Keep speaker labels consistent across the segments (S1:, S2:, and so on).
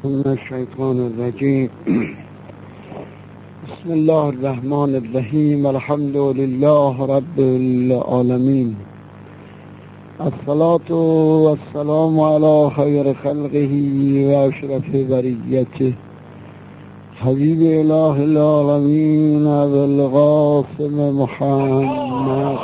S1: من الشیطان الرجیم. بسم الله الرحمن الرحیم. الحمد لله رب العالمین. الصلاة والسلام على خیر خلقه و اشرف بریته حبیب اله العالمین ابو القاسم محمد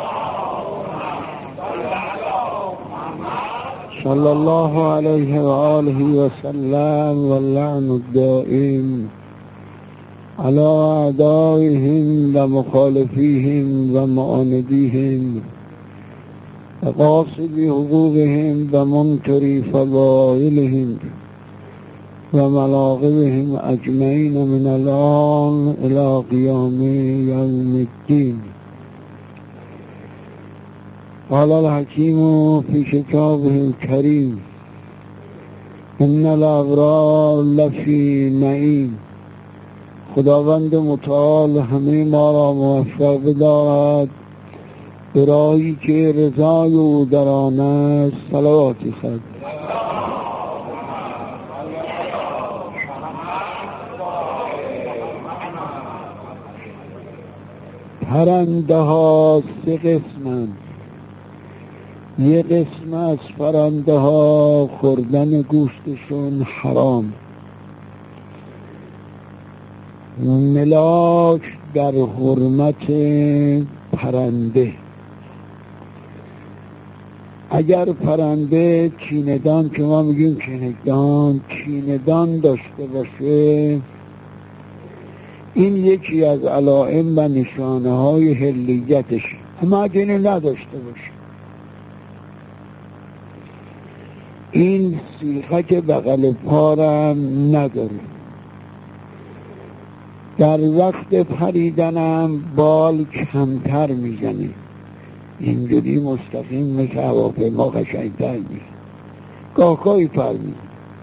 S1: صلی الله علیه و آله و سلم و اللعن الدائم على اعدائهم و مخالفیهم و معاندیهم و قاصدی حقوقهم و منکری فضائلهم و ملاقبهم اجمعین من الان الى قیام یوم الدین. قال الحکیم فی کتابه الکریم ان الابرار لفی نعیم. خداوند متعال همه ما را موفق بدارد به راهی که رضای او در آن است. صلواتی خواهد. پرنده ها سه قسمند. یک قسم از پرنده ها خوردن گوشتشون حرام. ملاک در حرمت پرنده. اگر پرنده چیندان که ما میگیم چیندان داشته باشه، این یکی از علائم و نشانه های حلیتش. اما اگه اینو نداشته باشه، این سیخک بغل پارم نداره، در وقت پریدنم بال کمتر میزنه، اینجوری مستقیم مثل هواپیما قشنگتر میشه، گاهی پر میزنه.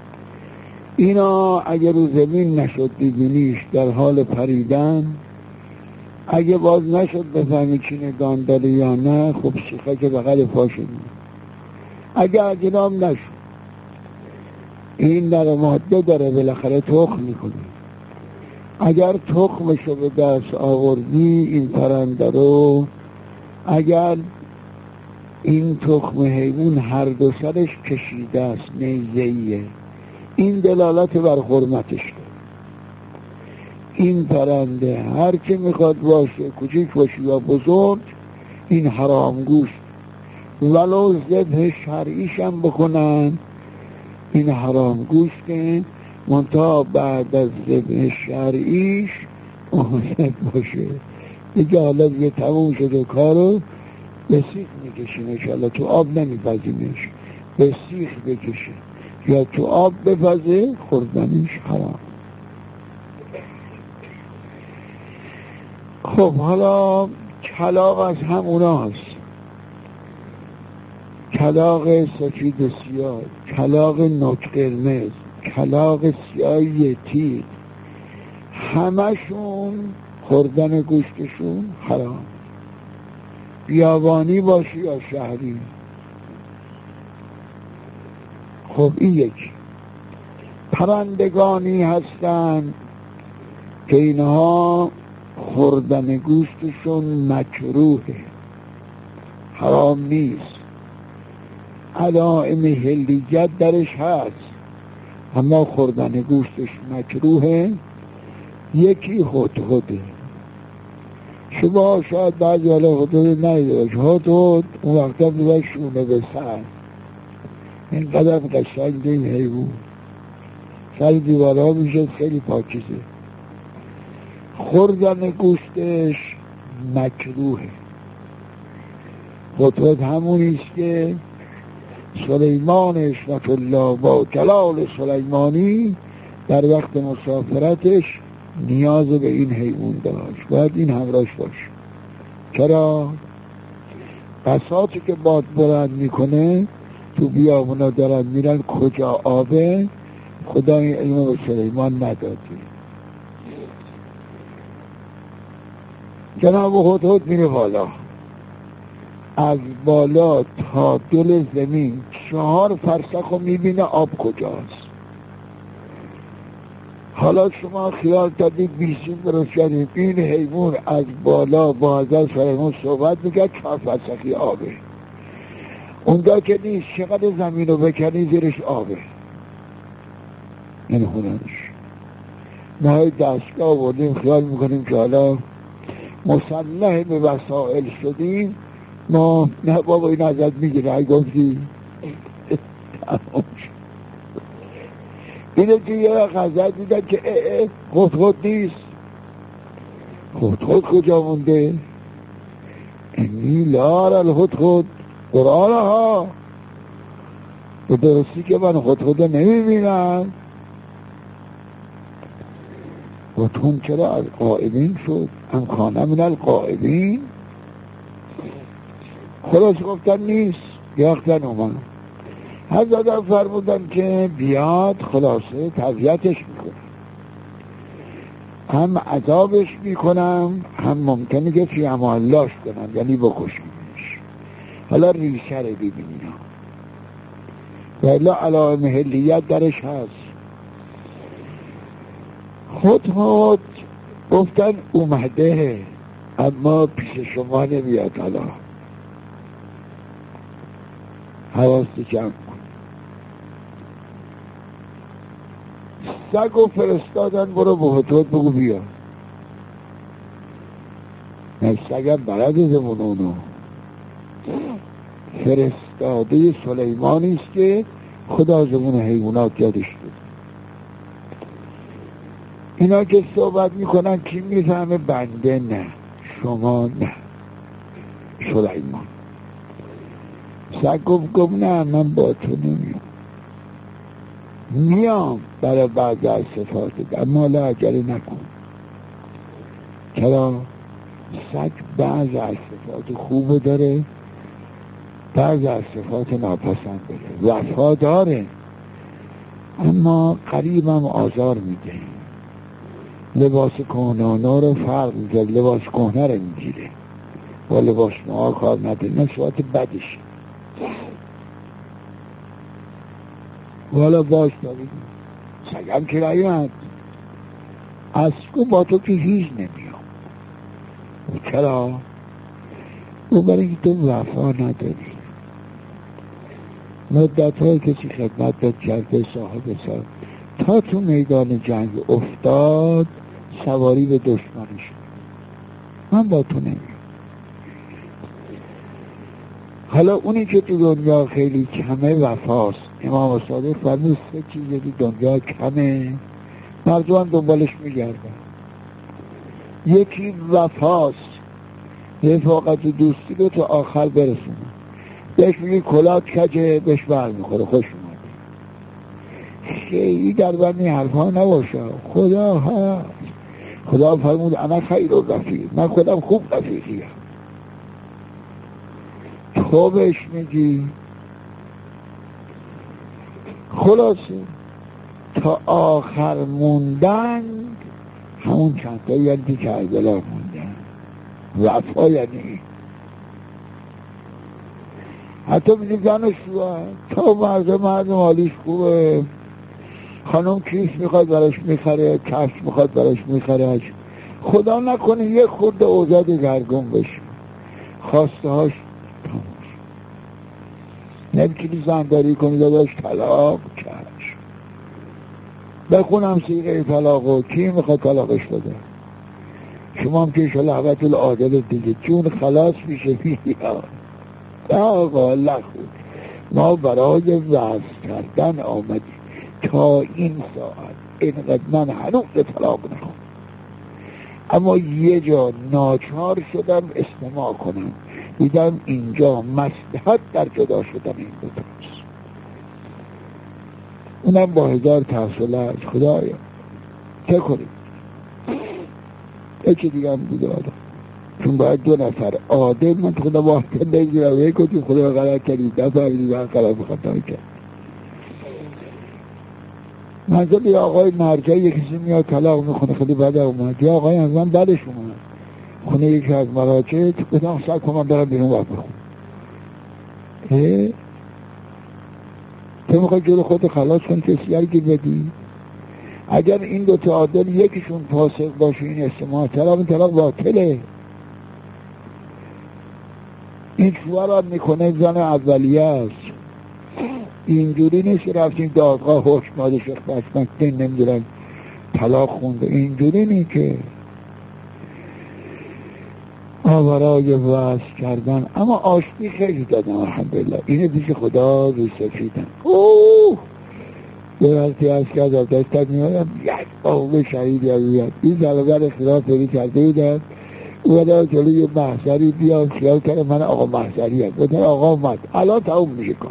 S1: اینا اگه رو زمین نشد ببینیش در حال پریدن، اگه باز نشد بفهمی چیندان داره یا نه، خب سیخک بغل پاشه میزنه. اگه جنام نشد، این در ماده داره بالاخره تخم میکنه. اگر تخمشو به دست آوردی این پرنده رو، اگر این تخم حیوان هر دو سرش کشیده است، نیزه‌ایه، این دلالت بر حرمتش داره. این پرنده هر که میخواد باشه، کوچیک باشه یا بزرگ، این حرام گوشت. ولو ذبح شرعیش هم بکنن، این حرام گوشته، منتها بعد از ذبح شرعیش محاسب باشه. دیگه حالا دیگه تموم شده کارو به سیخ میکشیم، انشالله تو آب نمیپزیمش، به سیخ بکشه یا تو آب بپزه، خوردنش حرام. خب حالا کلاغ از همونا هست. کلاغ سفید و سیاه، کلاغ نوک قرمز، کلاغ سیاه تیغ، همشون خوردن گوشتشون حرام، بیابانی باشی یا شهری. خب این یکی. پرندگانی هستن که اینها خوردن گوشتشون مکروهه، حرام نیست، علائم حلیت درش هست، اما خوردن گوشتش مکروهه. یکی هدهده. شما شاید بعضی حالا هدهده ندیده باشه. هدهد اون وقتا میباید شونه به سر، این قدر قشنگ این حیوان سر دیوارها میشه، خیلی پاکیزه. خوردن گوشتش مکروهه. هدهد همونیست که سلیمان اشرف الله با جلال سلیمانی در وقت مسافرتش نیاز به این حیوان داشت، باید این همراهش باشه. چرا؟ بساطی که باد بلند میکنه تو بیابونا دارن میرن، کجا آبه خدا این علم به سلیمان نداده. جناب هدهد میره بالا، از بالا تا دل زمین 4 فرسخ رو میبینه آب کجاست. حالا شما خیال کردید بیسیم درست کردید، این حیوان از بالا با حضرت سلیمان صحبت میکرد، 4 فرسخی آبه، اونجا که نیست چقدر زمین رو بکنی زیرش آبه. این هنرش ما دستگاه آوردیم، خیال میکنیم که حالا مسلح به وسائل شدیم، ما نه بابا این ازت میگیره، ای گفتی تمام شد. اینه که یه غزل دیدن که خود نیست، خود کجا مونده؟ اینی لار الخود قرآن ها به درستی که من خود نمیبینم. خودخون چرا از قائبین شد؟ امکانه من القائبین. خلاص گفتن نیست، یاختن اومد. حضرت فرمودن که بیاد، خلاصه تضییتش میکنم، هم عذابش میکنم، هم ممکنه که فی امالاش کنم، یعنی بکشیمش. حالا ریشه رو ببینیم، ولی علائم حلیت درش هست. خود گفتن اومده اما پیش شما نمیاد. حالا حواست جمع کن. سگ و فرستادن برو به هدهد بگو بیا. نه سگم بلد زمون اونو فرستاده سلیمانی است که خدا زمون حیوانات یادش داد. اینا که صحبت میکنن کی میفهمه؟ بنده نه، شما نه، سلیمان. سگ گفت نه من با تو نمیام، میام برای بعض از صفاتت، اما حالا عجله نکن. چرا؟ سگ بعض از صفات خوب داره، بعض از صفات ناپسند داره. وفا داره اما قریبم آزار میده. لباس کهنه رو فرق میده، لباس کهنه رو میگیره، با لباس نوها کار نداره، نصفات بدش. والا باش دارید سگم که نیومد، از کو با تو که هیچ نمیام. چرا؟ او برای اینکه تو وفا نداری. مدت های کسی خدمت داد کرده، صاحب سال تا تو میدان جنگ افتاد سواری به دشمنی شد. من با تو نمیام. حالا اونی که تو دنیا خیلی کمه وفاست. امام صادق فرمود 3 چیزی دنیا کمه، مردم دنبالش میگردن. یکی وفاست، رفاقت و دوستی رو تا آخر برسونه. بهش میگی کلات کجه، بهش بر میخوره، خوش اومده. خیلی در بندی حرفا نباشه. خدا هست، خدا فرمود انا خیر و رفیق، من خودم خوب رفیقیم. تو بهش میگی. خلاصه تا آخر موندن همون چند تا یعنی کربلا موندن. وفا یعنی حتی میدیم زنش تا مرد مالیش خوبه، خانم کیش میخواد براش میخره، کفش میخواد براش میخره، خدا نکنه یه خورده اوضاع دگرگون بشه، خواسته هاش تموش. نمیتونی زنداری کنی داداش طلاق کش بخونم سیغه طلاقو، کی میخواد طلاقش بده؟ شما هم که شلحوت العادل دیگه جون خلاص میشه بیا. آقا لخود ما برای وضع کردن آمدیم تا این ساعت، اینقدر من هنوز طلاق نخوام، اما یه جا ناچار شدم استماع کنم، دیدم اینجا مصلحت در جدا شدن این دو تاست، اونم با 1000 تحصیلش. خدایا چه کنیم؟ یکی دیگه هم بوده آدم، چون باید 2 نفر عادل، من خدا واحد نگیرم، یک کتی خدا غلط کردید نفرید من غلط بخطای کرد. منظور یه آقای مرجعی یه کسی میاد طلاق میخونه، خیلی بده اومد، یه آقای از من بدش اومد خونه یکی از مراجع، بدم سر کنم برم بیرون وقت بخون. تو میخوای جلو خود خلاص کنی کسی گیر بدی؟ اگر این دو تا عادل یکیشون فاسق باشه این استماع طلاق، این طلاق باطله. این شوهر میکنه زن اولیه است. اینجوری نیست رفتیم دادگاه حکم داده شیخ بشمکدین نمیدونم طلاق خونده، اینجوری نیست که برای وصل کردن. اما آشتی خیلی دادم الحمدلله، اینه پیش خدا روی سفیدم. یه وقتی از که از دستت میادم یک آقای شهیدی بیاد این زلبر اختلاف پیدا کرده بودن اومده جلوی یه محضری بیاد خیال کرده من آقا محضری هست بودن آقا اومد الان تموم میشه کار.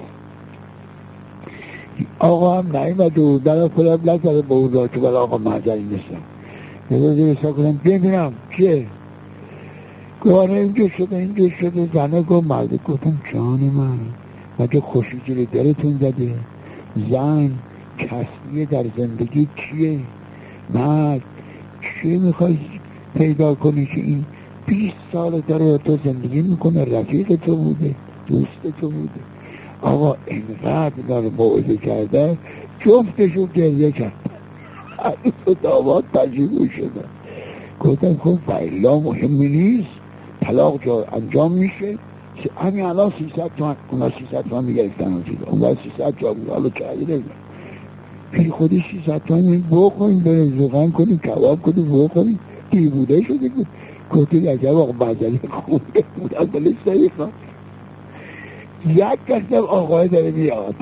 S1: آقا هم نایمد و در خودم نزده به اون را که برای آقا محضری نیستم. یه روزی بسا کنم ببینم چیه؟ گوانه اینجور شده زنه گفت مرده. گفتم جان من مگه خوشی جوری دلتون زده؟ زن کسیه در زندگی چیه؟ مرد چیه میخوای پیدا کنی که این 20 سال داره تو زندگی میکنه، رفیق تو بوده، دوست تو بوده. آقا اینقدر داره موعظه کرده جفتشو گریه کرد. عروس و داماد تجیبو شده. گفتم خب بایلا مهمی نیست، طلاق جا انجام میشه. همین الان 300 تومن اونا 300 تومن میگرفتن اون باید 300 جا بود. حالا چهایی نگم پی خودی 300 تومن بکنیم بریم زغن کنیم کباب کنیم بکنیم دیووده شده بود. گفتیم اگر آقا بزنی خوبه بود از بلش نمیخواد. یک کسیم آقای داره میاد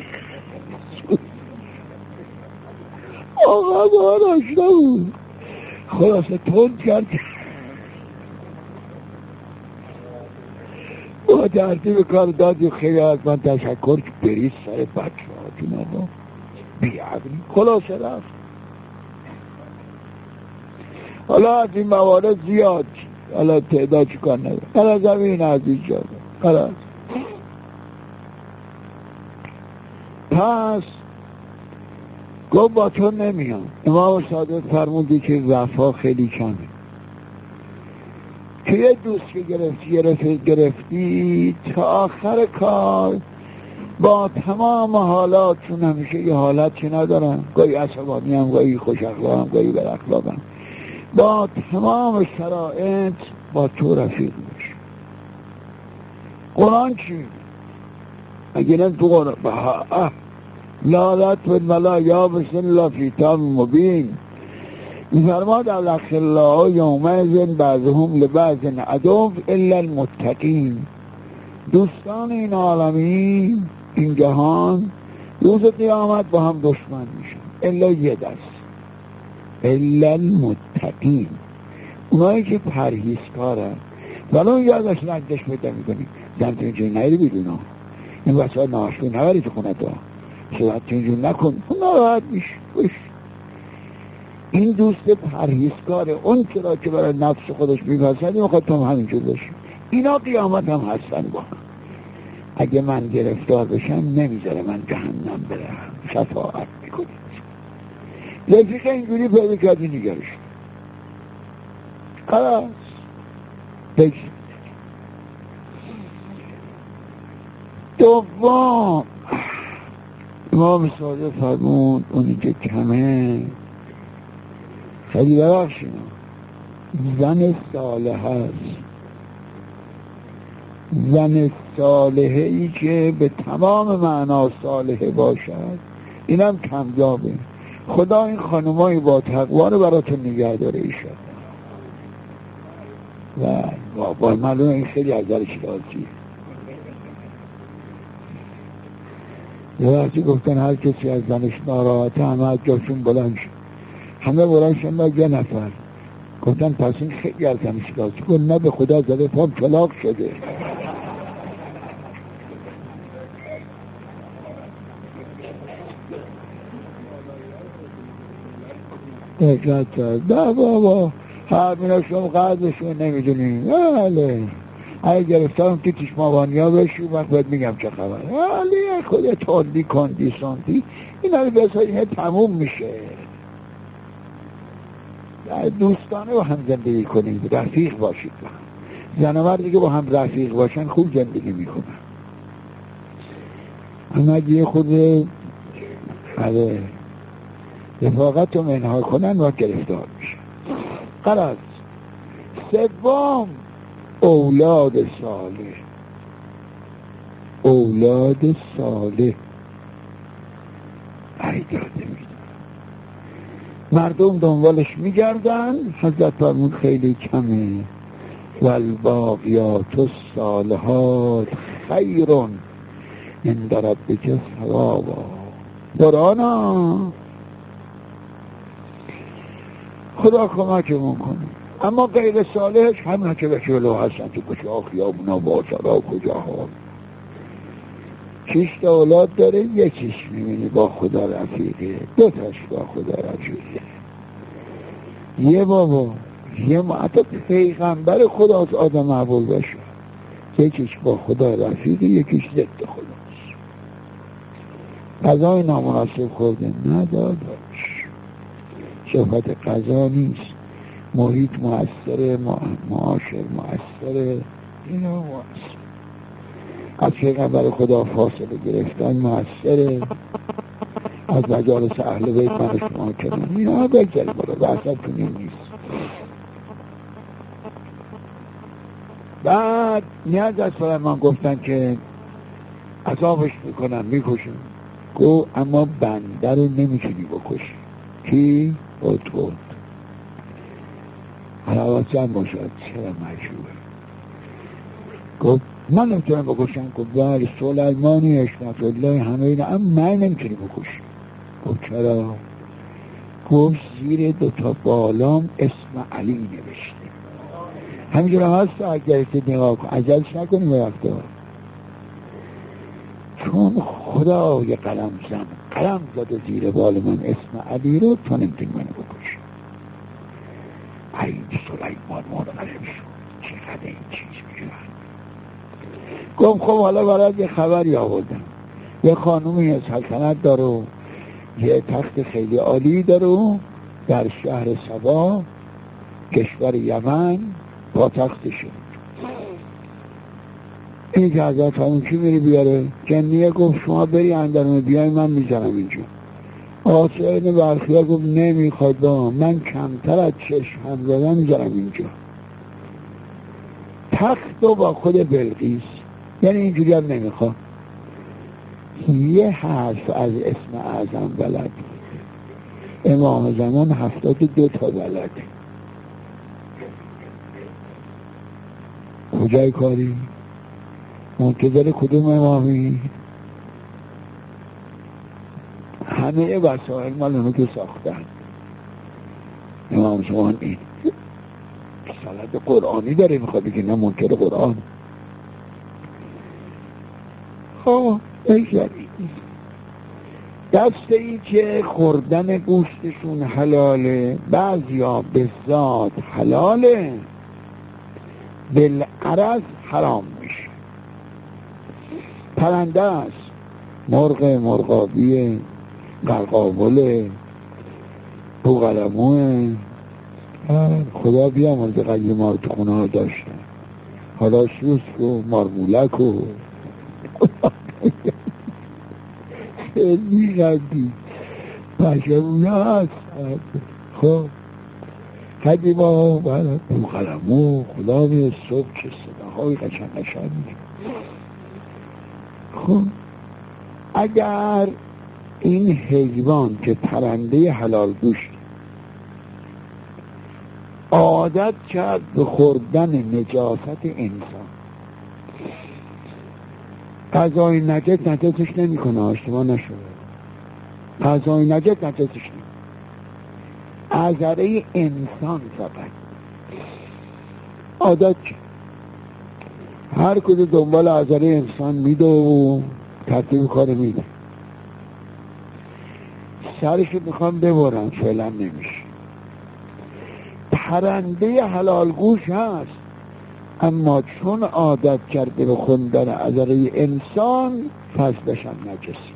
S1: آقا با آشنا بود خلاصه تند کرد با ترتیب کار دادی. خیلی از من تشکر که برید سر بچه ها جون آقا بیعقلی خلاصه رفت. حالا از این موارد زیاد حالا تعداد چکار نداره. حالا زمین عزیز شده حالا پس گفت با تو نمیام. امام صادق فرمودی که وفا خیلی کمه. که یه دوست که گرفتی تا آخر کار با تمام حالات، چون همیشه یه حالت چه ندارم، گاهی عصبانی هم گاهی خوش اخلاقم گاهی بد اخلاقم، با تمام شرایط با تو رفیق میشه. قرآن چی؟ اگه نه تو قرآن لالت و الملا یا بسن الله فی تام مبین میفرماد الاخلاء یومئذ بعضهم لبعض عدو الا المتقین. دوستان این عالمین این جهان روز قیامت با هم دشمن میشن الا یه دست، الا المتقین، اونایی که پرهیزکارن. ولی اون یادش رنجش پیدا میکنی زن تو اینجوری نهیدی بیدونا این وسط ناشوی نبری تو خونه تو صورت تو اینجور نکن ناراحت میشه. این دوست پرهیزکاره، اون چرا که برای نفس خودش میپسنی میخواد تو هم همینجور باشی. اینا قیامت هم هستن با هم. اگه من گرفتار بشم نمیذاره من جهنم برم، شفاعت میکنی. رفیق اینجوری پیدا کردی نگرش خلاص بگی. دوم امام صادق فرمون اونی که کمه خیلی ببخشیم زن صالح هست. زن صالحه ای که به تمام معنا صالحه باشد اینم کمجابه. خدا این با تقوا رو براتون نگه داره ایشان. و با معلوم این خیلی از درش راضیه. یه وقتی گفتن هر کسی از زنش ناراحته همه از جاشون بلند شد، همه بلند شد یه نفر گفتن پس این خیلی از زنش راضی. گفت نه به خدا زده پام طلاق شده. اکرد کرد نه بابا همین شما قدرشون نمیدونیم. بله اگه گرفتارم تو تیشمابانی ها بشی وقت باید میگم چه خبر. ولی خود تندی کندی سانتی این رو بسازیم تموم میشه. دوستانه با هم زندگی کنید، رفیق باشید با هم. زن و مردی که با هم رفیق باشن خوب زندگی میکنن. اما اگه خود رفاقت رو منها کنن و گرفتار میشن. غرض سوم اولاد صالح. اولاد صالح ایجاد میدن، مردم دنبالش میگردن. حضرت فرمود خیلی کمه. والباقیات الصالحات خیر عند ربک ثوابا. قرآن خدا کمکمون کنه. اما غیر صالحش همه که به جلو هستن، تو کجا خیابونا بازارا کجاها. 6 تا اولاد داره، یکیش میبینی با خدا رفیقه، 2 تاش با خدا رفیقه. یه بابا حتی پیغمبر خدا از آدم محبول بشه، یکیش با خدا رفیقه، یکیش ضد خداست. غذای نامناسب خورده نداداش، صفت غذا نیست. محیط مؤثره، معاشر مؤثره، اینا مؤثر. از پیغمبر خدا فاصله گرفتن مؤثره، از مجالس اهل بیت من شما کنن، اینا بگذاریم بالا، بحثت کنیم نیست. بعد نیاز از سلیمان گفتن که عذابش میکنن، میکشن. گو اما بنده رو نمیتونی بکشی. کی؟ بود حلاوت باشد چرا مجبور. گفت من نمیتونم بکشم. گفت بله سلیمانی اشنت الله همه اینا، اما من نمیتونی بکشی. گفت چرا؟ گفت زیر 2 تا بالام اسم علی نوشته. همینجور هم هست. اگر نگاه کن عجلش نکنی به وقتا، چون خدای قلم زد زیر بال من اسم علی رو، تو نمیتونی منو بکشی. این سلیمان منقلب شد، چقدر این چیز میشن. گفت خب حالا برای یه خبری آوردم. یه خانومی سلطنت داره، یه تخت خیلی عالی داره در شهر سبا، کشور یمن، با تختشه. این که حضرت همون چی میری بیاره؟ جنیه گفت شما بری اندرون بیای من میزنم اینجا. آسین برخیار گفت نمیخواد با من کمتر از چشم هم زدن میزنم اینجا. تخت و با خود بلقیس، یعنی اینجوری هم نمیخواد. یه حرف از اسم اعظم بلد، امام زمان 72 تا بلد. کجای کاری؟ منتظر کدوم امامی؟ همه وسائل مال اونو که ساختن. امام زمان این سند قرآنی داره، میخواد بگه نه منکر قرآن. خب بگذارید دسته ای که خوردن گوشتشون حلاله، بعضی ها به ذات حلاله، بالعرض حرام میشه. پرنده است، مرغ، مرغابیه، قرقاوله، بوقلموه. خدا بیامرزه قدیم ما رو تو خونه ها داشتن. حالا سوسک و مارمولک و خیلی قدیم پشمونه هست. خب قدیم ها بوقلمو، خدا میره صبح چه صداهای قشنگ میشه. خب اگر این حیوان که پرنده حلال گوشت عادت کرد به خوردن نجاست انسان، غذای نجسش نمی کنه، اشتباه نشده، غذای نجس نجسش نمی، عذره انسان فقط عادت کرد. هر کدوم دنبال عذره انسان میده و ترتیب کار میده. سرشو میخوام ببرن، فعلا نمیشه. پرنده حلال گوش هست، اما چون عادت کرده به خوندن عذره انسان پس بشن نجسی.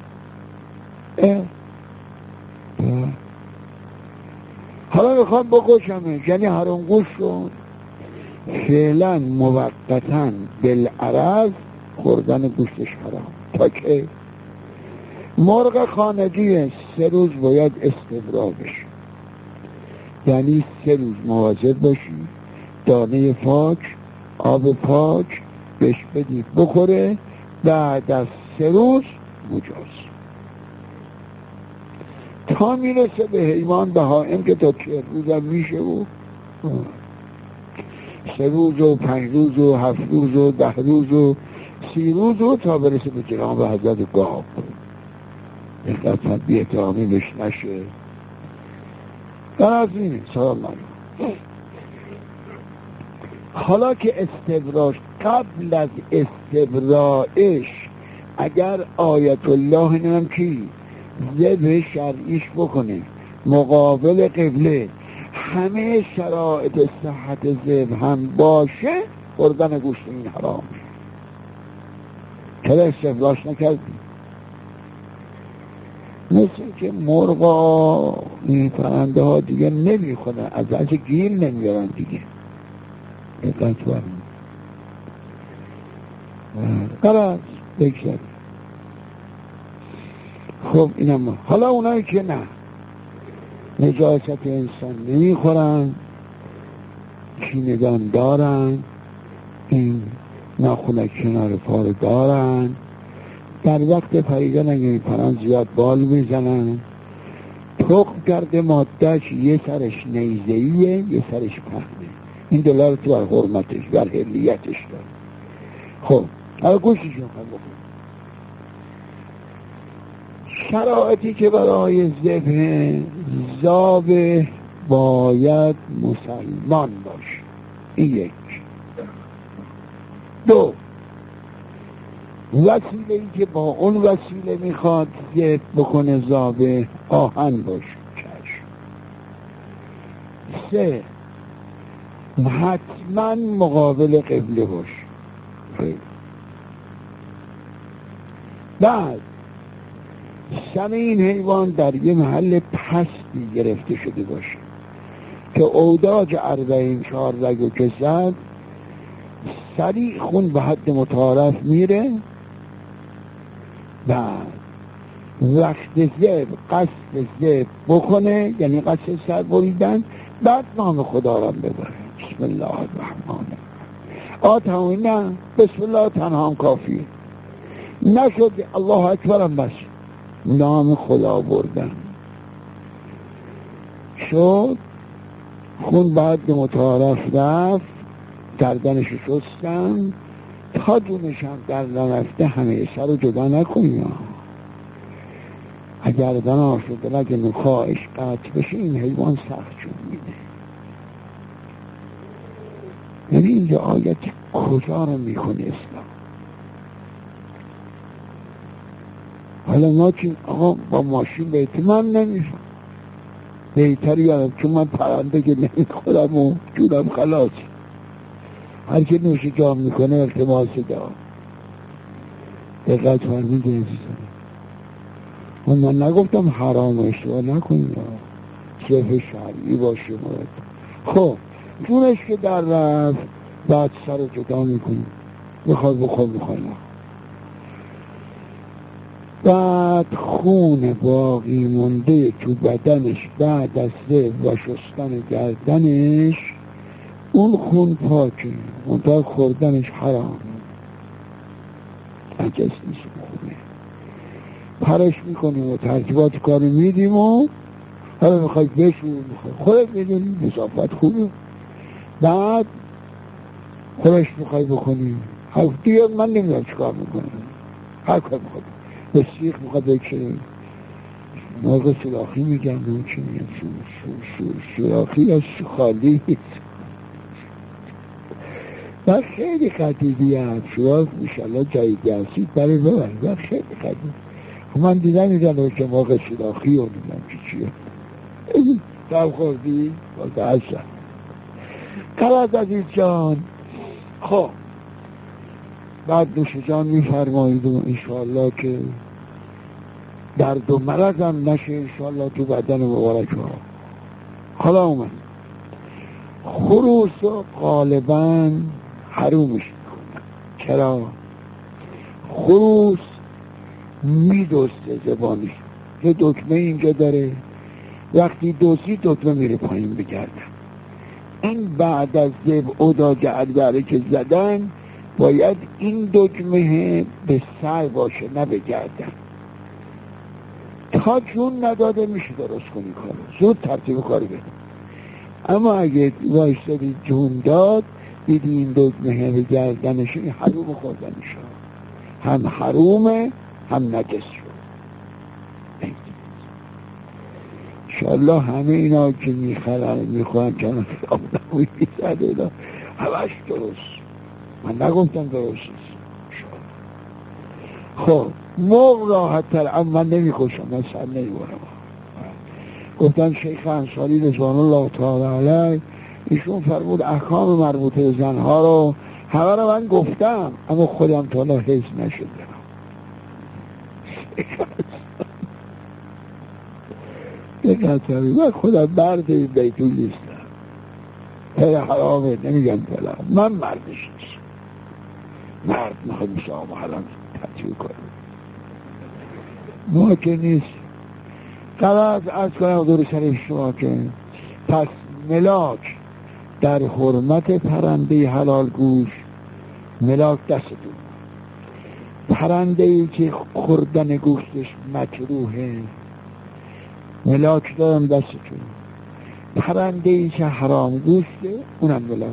S1: حالا میخوام بکشمش، یعنی حرام گوش شد. فعلا موقتاً بالعرض خوردن گوشتش حرام. تا که مرغ خانگی 3 روز باید استبرا بشه، یعنی 3 روز مواظب باشی دانه پاک آب پاک بهش بدی بخوره، بعد از 3 روز مجاز تا میرسه به حیوان بهائم که تا 40 روز هم میشه و 3 روز و 5 روز و 7 روز و 10 روز و 30 روز و تا برسه به جناب حضرت گاو. دقیقا بی احترامی بهش نشه. در از اینه سلام علیکم. حالا که استبراش قبل از استبرایش اگر آیت الله اینم کی ذبح شرعیش بکنه مقابل قبله، همه شرایط صحت ذبح هم باشه، خوردن گوشت این حرام. چرا استبراش نکردی؟ مثل که مرغا این پرنده ها دیگه نمیخونن، از هرچه گیر نمیارن دیگه. دقت برمید قرار بگذاریم. خب اینم حالا اونایی که نه نجاست انسان نمیخورن، چینگان دارن، این ناخونک کنار پا دارن، در وقت پریدن اگه پران زیاد بال میزنن، تخم کرده مادهش یه سرش نیزهیه یه سرش پهنه، این دلار تو بر حرمتش بر حلیتش داره. خب حالا گوششون خواهد بکنم شرایطی که برای ذبح ذابح باید مسلمان باشه. این یک. 2 وسیله‌ای که با اون وسیله میخواد ذبح بکنه ذابح آهن باشه. چشم. 3 حتما مقابل قبله باشه. بعد سم این حیوان در یه محل پستی گرفته شده باشه که اوداج 44 رگو که زد سریع خون به حد متعارف میره. بعد وقت ذبح قصد ذبح بکنه، یعنی قصد سر بریدن، بعد نام خدا را ببره. بسم الله الرحمن الرحیم. تمامی نه بسم الله تنها هم کافیه، نشد الله اکبر هم بس نام خدا بردن شد. خون بعد به متعارف رفت، گردنش شستن تا جونش هم در رفته. همه سر رو جدا نکنیم، اگر دنا شده اگه نخواهش قطع بشه این حیوان سخت شد میده. یعنی اینجا آیت کجا رو میخونه اسلام؟ حالا ما چون آقا با ماشین بیتی من نمیشم بهتری یادم، چون من پرنده که نمیخورم و جونم خلاص، هر که نوش جام میکنه التماس دار. دقت فرمید من نگفتم حرام اشتباه نکنید، ذبح شرعی باشه مرد. خب جونش که در رفت بعد سر رو جدا میکنی، میخواد بخور میخواد. بعد خون باقی مونده تو بدنش بعد از ذبح و شستن گردنش، اون خون پاکه، منطقه خوردنش حرام، عجز نیست بخونه. پرش میکنیم و ترکیبات کاری میدیم و حالا میخواید بشون خودت میدونی مسافت خوبه. بعد خودش میخوای بکنیم دیگه من نمیدونم چیکار میکنم، هر کار میخواد به سیخ میخواد بکنیم موقع سوراخی میگن اون چی میگن سوراخی یا خالی و خیلی خطیبی هم سوراخ میشالله جایی درسید برای ببرید و خیلی خطیبی. من دیدم میگن که موقع سوراخی و نمیدونم چیه دم خوردی باید اصلا قرد عزیز جان. خب بعد نوش جان میفرمایید و انشاءالله که درد و مرض هم نشه انشاءالله تو بدن مبارک ها. حالا اومد خروس رو غالبا حرومش میکنن. چرا؟ خروس میدوسته زبانش، یه دکمه اینجا داره، وقتی دوسی دکمه میره پایین بگردن. این بعد از اداج ادبره که زدن باید این دکمه به سر باشه نه به گردن. تا جون نداده میشه درست کنی کارو، زود ترتیب کارو بده. اما اگه وایستادی جون داد دیدی این دکمه به گردنش، این حروم خوردنش، هم حرومه هم نجس شد. انشالله همه اینا که میخورن چند آبنوی میزد اینا همش درست، من نگفتم درست است. خب موق راحت تر، اما من نمیخوشم، من سر نمیبارم. گفتن شیخ انصاری رضوان الله تعالی علیه ایشون فرمود احکام مربوط به زنها رو همه رو من گفتم اما خودم تا حالا حیث نشد. من خودم مرد این بیتون نیستم، پیر حرامه نمیگم پیر، من مردش نیستم. مرد میخواد میشه آمه حالا تطویل کنم ما که نیست. قرار از کنم دور شریف شما که پس ملاک در حرمت پرنده حلال گوش، ملاک دستتون. پرنده ای که خوردن گوشتش مکروهه ملاک دارم دستتون. پرنده ای که حرام گوشته اونم ملاک.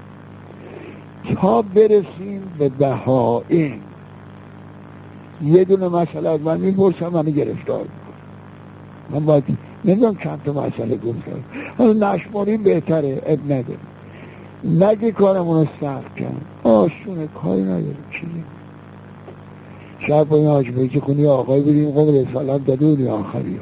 S1: تا برسیم به بهائم یه دونه مسئله از من میپرسم منو گرفتار من باید نمیدونم چند تا مسئله گفتم، حالا نشماریم بهتره، اب نده نگه کارمونو سخت کن آسونه کاری نداره. چیزی شب با این حاجبه که کنی آقای بدیم قبل سلام داده بودی آخری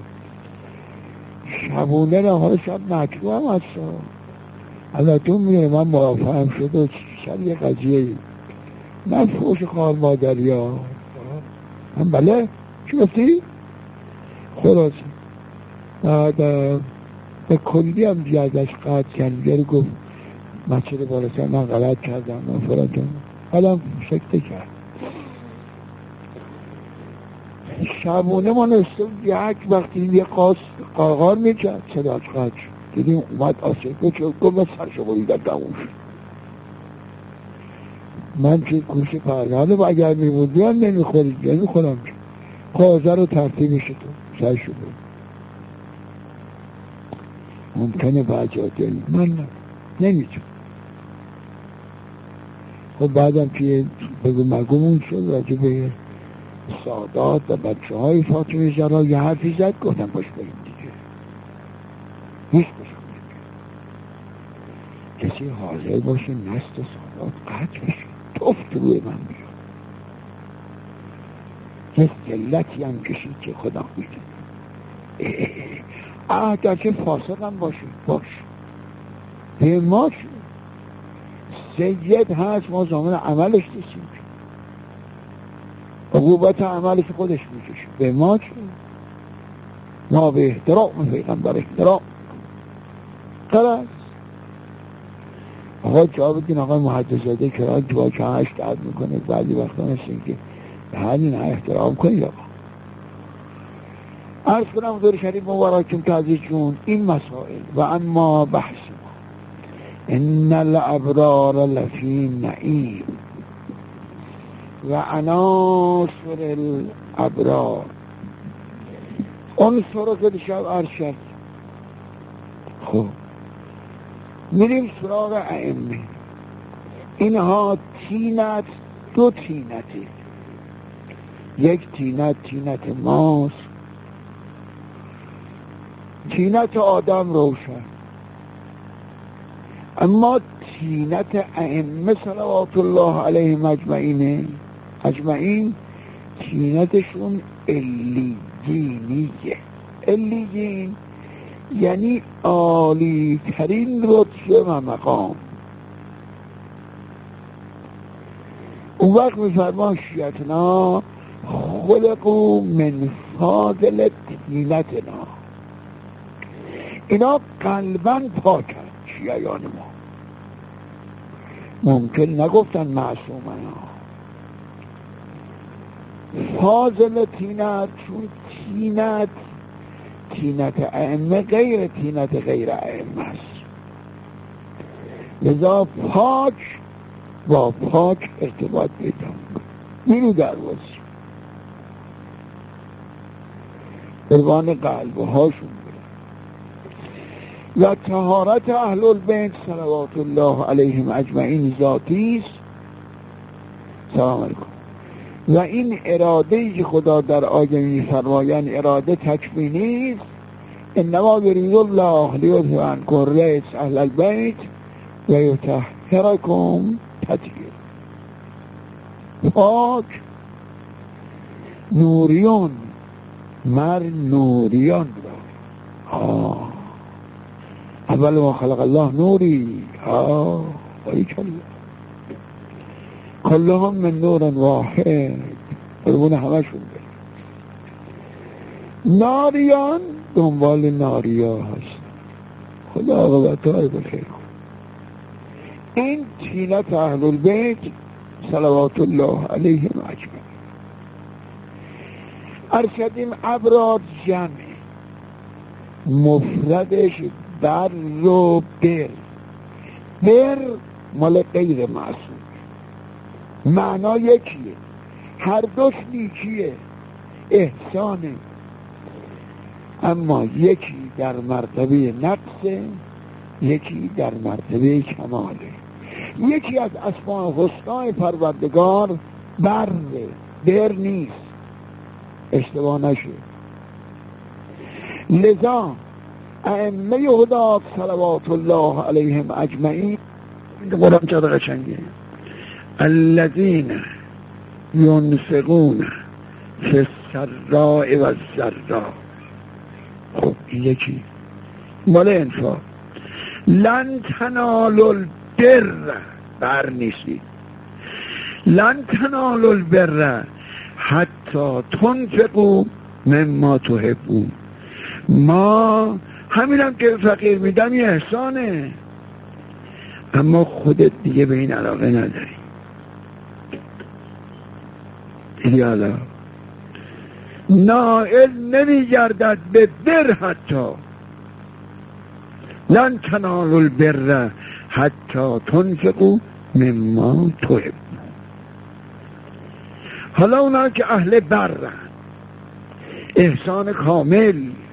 S1: شبونه نه، حالا شب مکروه هم هستا علتون میگه من موافقم شده شب یه قضیه من فوش خوار مادری ها من بله چی گفتی؟ خلاص بعد به کلی هم دیگه ازش قطع کرد دیگه گفت مسئله بالاتر من غلط کردم من فراتون حالا سکته کرد. شبونه ما نسته یک وقتی یه قاقار میکرد صداش قطع شد دیدیم اومد آسه گفت من سرشو بریدم تموم شد. من که کوش پرنده و اگر میموندی هم نمیخورم قاضه رو ترتیبش تو سرشو برید ممکنه بچه داریم من نمیتون. خب بعدم که بگو مگومون شد راجع به سادات و بچه های فاطمه زهرا یه حرفی زد گفتم باش بریم دیگه هیچ باشم کسی حاضر باشه نست سادات قطع بشه توفت روی من بیاد یه ذلتی هم کشید که خدا میده گرچه فاسق هم باشه باش به ما شد سید هست ما زمان عملش نیستیم عقوبت عملش خودش میکشه به ما چه ما به احترام پیغمبر احترام خلاص. آقا جا بدین آقا محدثاده کرای تو که هشت عد میکنه بعضی وقتا نستیم که به حالی نه احترام کنید. آقا عرض کنم حضور شریف مبارکم تعزیز جون این مسائل و اما بحث ما ان الابرار لفی نعیم و عناصر الابرار عنصر رو که شب عرض شد. خب میریم سراغ ائمه. اینها تینت دو تینته، یک تینت ماست، تینت آدم روشن، اما تینت ائمه صلوات الله علیهم اجمعین تینتشون علیینیه. علیین یعنی عالی ترین رتبه و مقام. اون وقت میفرمان شیعتنا خلقوا من فاضل تینتنا، اینا قلباً پاکن شیعیان ما، ممکن نگفتن معصومن ها. فاضل تینت چون تینت طینت ائمه غیر طینت غیر ائمه است. لذا پاک با پاک ارتباط پیدا می‌کنه. اینو دروازی قربان قلب هاشون و طهارت اهل البیت صلوات الله علیهم اجمعین ذاتی است. سلام علیکم. و این اراده‌ای که خدا در آیه می‌فرماید اراده تکوینی است. انما یرید الله لیذهب عنکم الرجس اهل البیت و یطهرکم تطهیرا. پاک نوریون مر نوریان را اول ما خلق الله نوری ای کلهم من نور واحد قربون همشون برد. ناریان دنبال ناریا هست. خدا عاقبت‌های بخیر کن. این طینت اهل البیت صلوات الله علیهم اجمعین. ارشدیم ابرار جمع مفردش بر و بر مال غیر معصوم، معنا یکیه، هر دوش نیکیه، احسانه، اما یکی در مرتبه نقصه، یکی در مرتبه کماله. یکی از اسماء حسنای پروردگار بر نیست، اشتباه نشه. لذا ائمه هدی صلوات الله علیهم اجمعین، قرآن چقدر قشنگه، الذین ینفقون فی السراء و الضراء. خب یکی مال انفاق. لن تنالوا البر، بر نیستی، لن تنالوا البر حتی تنفقوا مما تحبون. ما همینم که فقیر میدم یه احسانه، اما خودت دیگه به این علاقه نداری. یالا نائل نمیگردد به بر، حتی لن تنالوا البر حتی تنفقوا مما تحبون. حالا اونا که اهل برن، احسان کامل،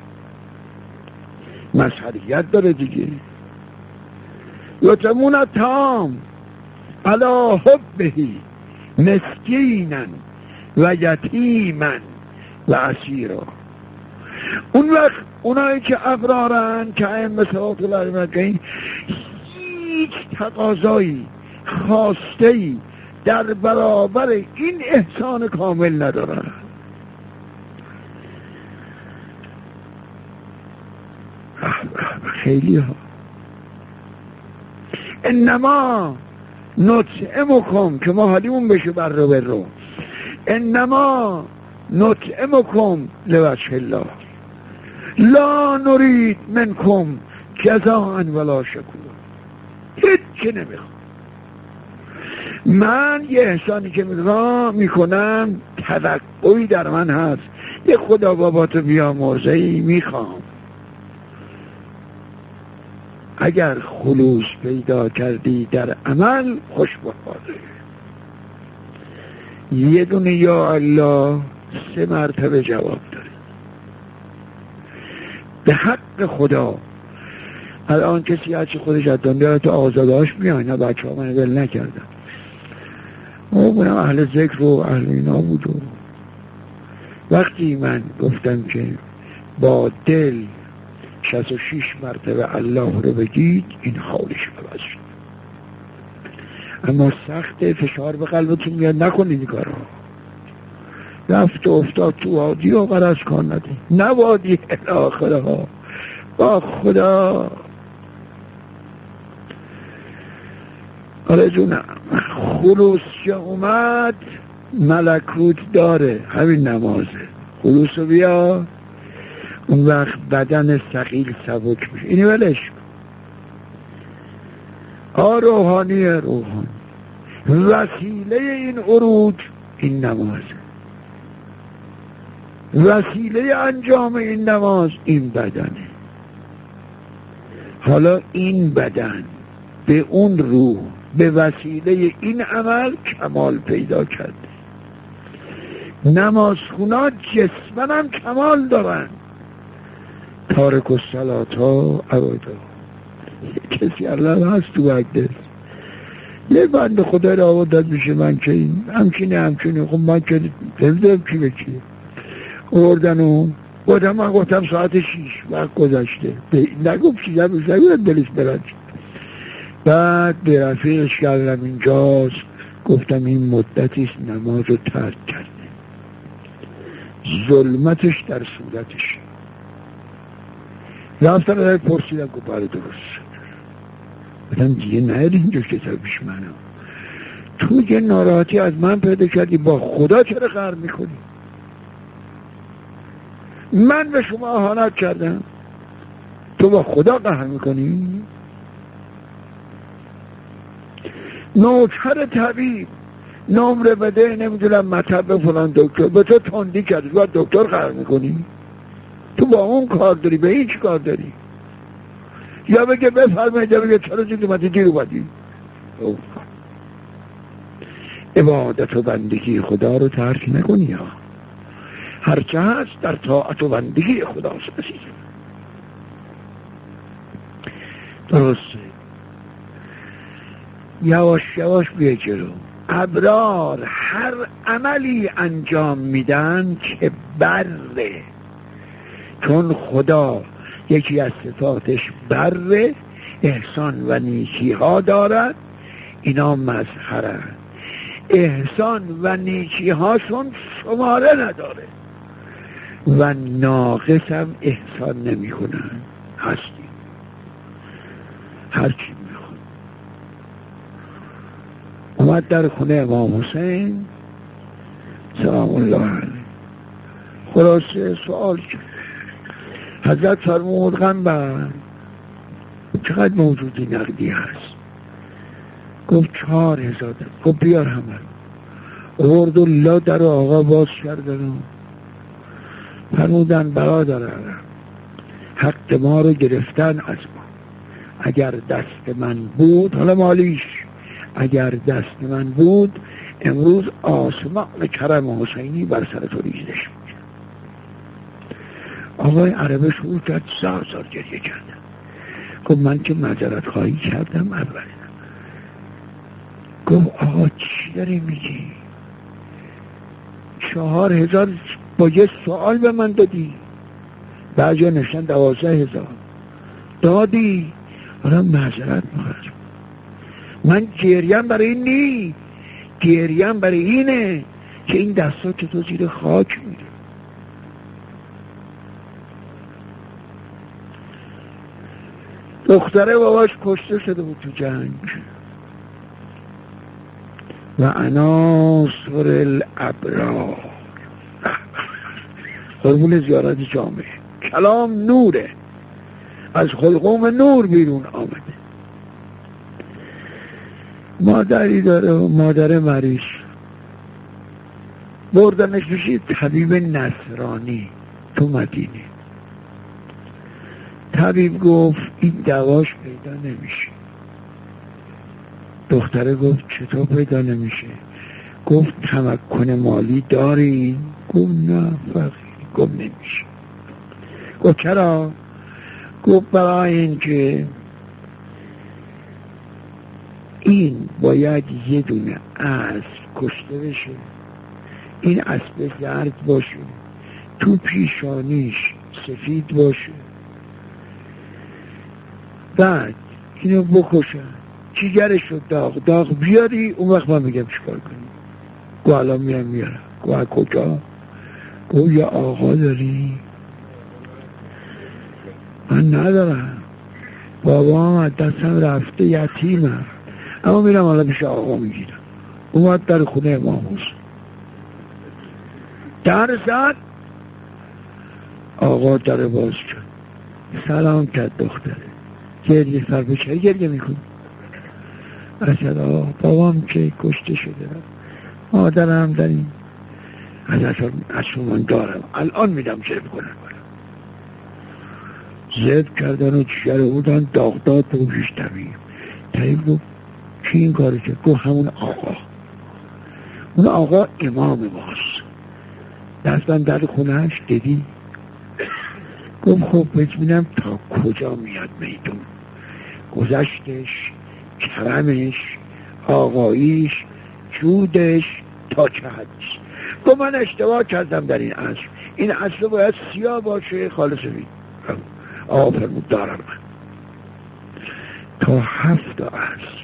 S1: مظهریت داره دیگه. یطعمون الطعام علی حبه مسکینا و یتیما و اسیرا. اون وقت اونایی که ابرارن که ائمه صلوات الله علیهم اجمعین هیچ تقاضایی خواسته‌ای در برابر این احسان کامل ندارن. خیلی ها. انما نطعمکم، که ما حالیمون بشه بر رو، انما نطعمکم لوجه الله لا نرید منکم جزاء ولا شکور. هیچی نمیخوام. من یه احسانی که میکنم توقعی در من هست، یه خدا باباتو بیامرزه‌ای میخوام. اگر خلوص پیدا کردی در عمل خوش بخواهده. یه دونه یا الله 3 مرتبه جواب داره به حق خدا. الان کسی هرچی خودش از دنیا تو آزادهاش میان، اینا بچه ها من ول نکردن، ما بودم اهل ذکر و اهل اینا بود. و وقتی من گفتم که با دل 66 مرتبه الله رو بگید، این حالش عوض شد. اما سخت، فشار به قلبتون میاد، نکنید این کارا. رفت و افتاد تو وادی و غرض کار نده، نه وادی الاخره ها، با خدا. آره جونم، خلوص که اومد ملکوت داره، همین نمازه. خلوص رو بیا، اون وقت بدن ثقیل سبک میشه. اینی ولش روحانی وسیله این عروج این نمازه. وسیله انجام این نماز این بدنه. حالا این بدن به اون روح به وسیله این عمل کمال پیدا کرده. نمازخونا جسمن هم کمال دارن. تارک الصلات ها ابدا. کسی الله هست تو بگدر یه بند خدا را آوردد میشه من که این همچینه خب من که نمیدونم کی به کی آوردن و من گفتم ساعت 6 وقت گذشته نگفت چیزم روز نگوید دلش برد. بعد به رفیقش کردم اینجاست، گفتم این مدتیست نماز رو ترک کرده، ظلمتش در صورتش. رفتم ازش پرسیدم که برای درست بودم دیگه نهید اینجا کتاب پیش منم، تو که ناراحتی از من پیدا کردی با خدا چرا قهر میکنی؟ من به شما اهانت کردم تو با خدا قهر میکنی؟ نوکر طبیب نمره بده نمیدونم مطب فلان دکتر به تو تندی کرد با دکتر قهر میکنی؟ تو با اون کار داری به هیچ کار داری؟ یا بگه بفرمایید یا بگه چرا زید اومدی دیر اومدی؟ عبادت و بندگی خدا رو ترک نکنی ها. هرچه هست در طاعت و بندگی خداست. درسته یواش یواش بیای جلو. ابرار هر عملی انجام میدن که بره، چون خدا یکی از صفاتش بره، احسان و نیکی ها دارد، اینا مظهرن. احسان و نیکی هاشون شماره نداره و ناقص هم احسان نمی کنن. هستی هرچی میخون. اومد در خونه امام حسین سلام الله علیه، خلاصه سوال کرد. حضرت فرمود غنبر چقدر موجودی نقدی هست؟ گفت 4000. گفت بیار همه. آورد و لا در آقا باز کردن، فرمودن برادرم حق ما رو گرفتن از ما، اگر دست من بود، حالا مالیش، اگر دست من بود امروز آسمان کرم حسینی بر سر تو ریزش بود. آقای عربه شروع کرد زار گریه کردن. گفت من که معذرت خواهی کردم اول. گفت آقا چی داری میگی؟ 4000 با یه سوال به من دادی، بعد جا نشتن 12000 دادی. حالا معذرت میخوام، من گریم برای این نی، گریم برای اینه که این دستا چطور زیر خاک میره. دختره باباش کشته شده بود تو جنگ و عناصر الابرار. قربون زیارت جامعه. کلام نوره، از حلقوم نور بیرون آمده. مادری داره و مادر مریض، بردنش بشید طبیب نصرانی تو مدینه. طبیب گفت این دواش پیدا نمیشه. دختره گفت چطور پیدا نمیشه؟ گفت تمکن مالی دارین؟ گفت نه فقیر. گفت نمیشه. گفت چرا؟ گفت برای این که این باید یه دونه اسب کشته بشه، این اسب زرد باشه، تو پیشانیش سفید باشه، بعد اینو بکشن، جیگرش رو داغ بیاری، اون وقت من میگم چیکار کنی. گو الان میارم. گو کجا؟ گو یا آقا داری؟ من ندارم، بابا هم از دستم رفته، یتیمم، اما میرم حالا پیش آقا میگیرم. اومد در خونه امام حسین، در زد، آقا در باز کرد، سلام کرد دختره، گریه سر به چه گریه میکنی؟ اصلا بابام که کشته شده، مادرم در این از شما دارم، الان میدم ذبح کنن. ذبح کردن و چیشه رو بودن داغداد رو پیشتمی. طیب گفت کی این کارو کرد؟ گفت همون آقا. اون آقا امام ماست. دستم در خونهش دیدی؟ گفت خب ببینم تا کجا میاد میدون، گذشتش، کرمش، آقاییش، جودش تا چه حدش. گفت من اشتباه کردم در این عصر، این عصر باید سیاه باشه خالص بید. آقا فرمود دارم من تا 7 عصر.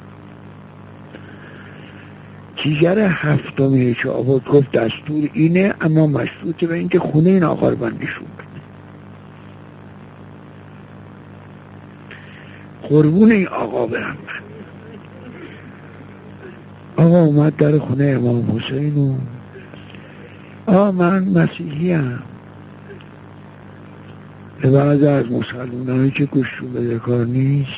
S1: دیگر 7 که آورد گفت دستور اینه، اما مشروط به این که خونه این آقا رو من نشون بده. قربون این آقا برم من. آقا اومد در خونه امام حسین و من مسیحی هم. به بعض از مسلمان هایی که گوششون بده کار نیست،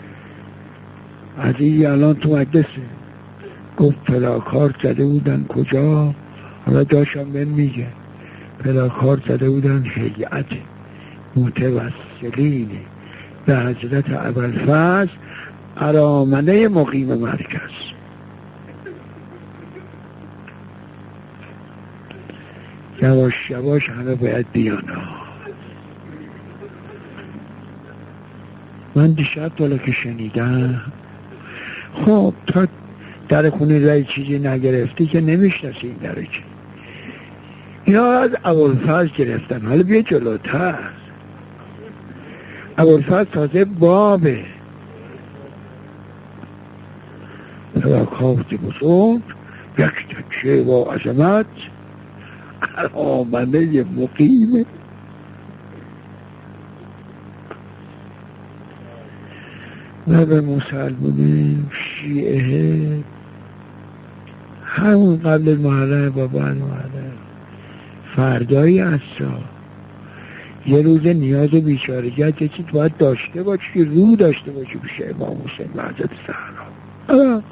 S1: عزیزی الان تو مجلسه. گفت پلاکار زده بودن کجا؟ حالا داشتم بهم میگه پلاکار زده بودن هیئت متوسلین به حضرت ابوالفضل ارامنه مقیم مرکز. یواش یواش همه باید بیانا. من دیشب بالا که شنیدم، خب تا در خونه رای چیزی نگرفتی که نمیشناسی این در چی. اینا از ابوالفضل گرفتن. حالا بیا جلوتر. ابوالفضل تازه بابه پلاکارت بزرگ، یک تکیه با عظمت، ارامنه مقیم. نه به مسلمانین شیعه همون قبل محرم با بعد محرم فردایی هستا. یه روز نیاز بیچارگت یه چیز باید داشته باشی که رو داشته باشی پیش امام حسین و حضرت زهرا.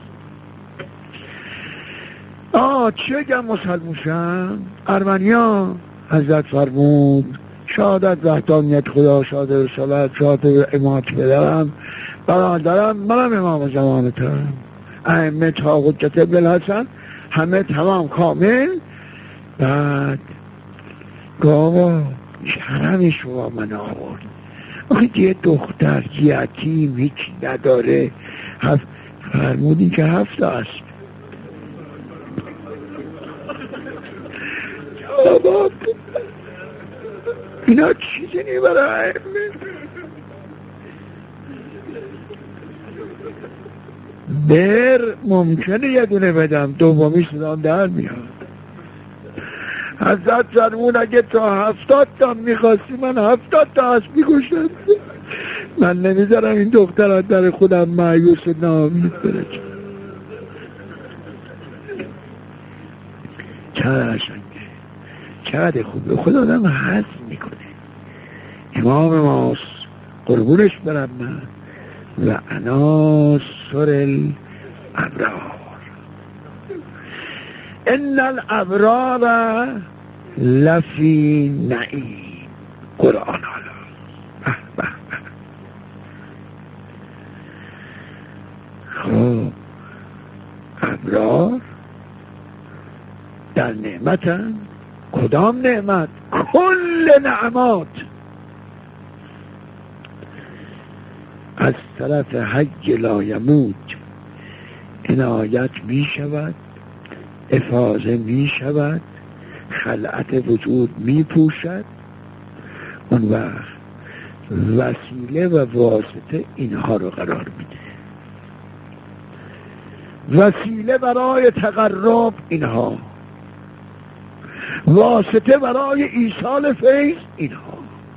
S1: چه بگم مسلمون شم؟ ارمنیان حضرت فرمود شهادت وحدانیت خدا، شهادت رسالت، شهادت امامت بدرم، برادرم منم امام زمانتم، ائمه تا حجت ابن الحسن همه تمام کامل. بعد گاوا حرمش رو من آورد. آخه یه دختر یتیم هیچ نداره، فرمودی که 7 است. جواب اینا چیزی نی برای ائمه. بر ممکنه یه دونه بدم، دومی صدام در میاد. حضرت فرمون اگه تا 70 تا میخواستی من 70 تا هست میگوشم. من نمیذارم این دخترات در خودم مایوس و ناامید بره. چقدر قشنگه، چقدر خوبه. خدا آدم حس میکنه. امام ماست قربونش برم من و عناصر الابرار. ان الابرار لفی نعیم. قرآن حالا خب ابرار در نعمتن. کدام نعمت؟ کل نعمات. از طرف حج لا یموت عنایت می شود، افاظه می شود، خلعت وجود می پوشد. اون وقت وسیله و واسطه اینها رو قرار میده. وسیله برای تقرب اینها، واسطه برای ایصال فیض اینها.